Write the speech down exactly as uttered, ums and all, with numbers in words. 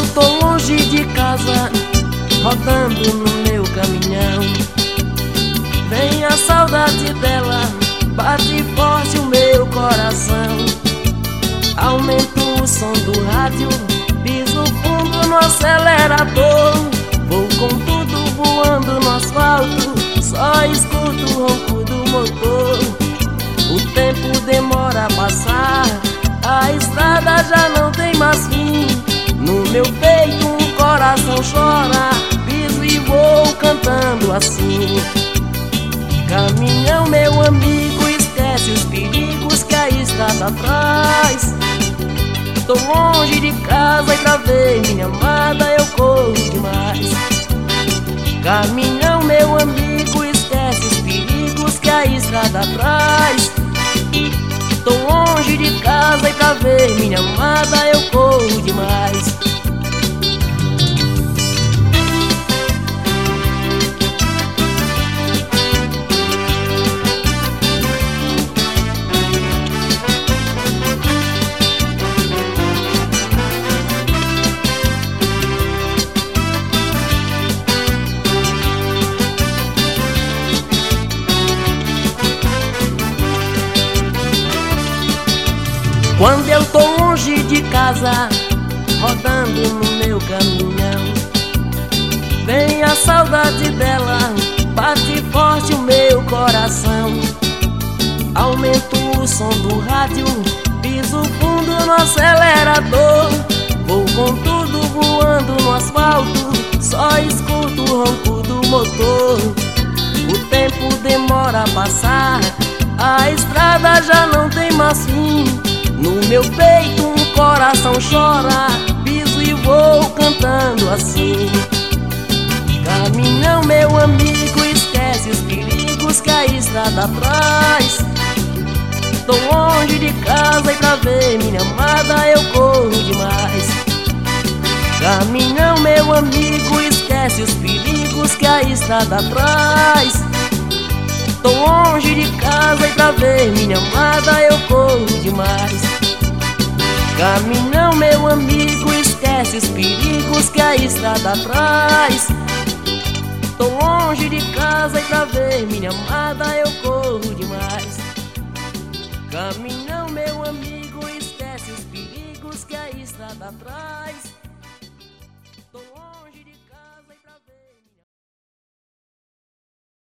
eu tô longe de casa, rodando no meu caminhão, vem a saudade dela, bate forte o meu coração. Aumento o som do rádio, piso fundo no acelerador, vou com tudo voando no asfalto, só escuto o ronco do motor. O tempo demora a passar, a estrada já não tem mais fim. No meu peito um coração chora, piso e vou cantando assim. Caminhão, meu amigo, esquece os perigos que a estrada traz. Tô longe de casa e pra ver minha amada eu corro demais. Caminhão, meu amigo, esquece os perigos que a estrada traz. Tô longe de casa e pra ver minha amada eu corro demais. Quando eu tô longe de casa, rodando no meu caminhão, vem a saudade dela, bate forte o meu coração. Aumento o som do rádio, piso fundo no acelerador, vou com tudo voando no asfalto, só escuto o ronco do motor. O tempo demora a passar, a estrada já não tem mais fim. No meu peito um coração chora, piso e vou cantando assim. Caminhão, meu amigo, esquece os perigos que a estrada traz. Tô longe de casa e pra ver minha amada eu corro demais. Caminhão, meu amigo, esquece os perigos que a estrada traz. Tô longe de casa e pra ver minha amada eu corro demais. Caminhão, meu amigo, esquece os perigos que a estrada traz. Tô longe de casa e pra ver minha amada eu corro demais. Caminhão, meu amigo, esquece os perigos que a estrada traz.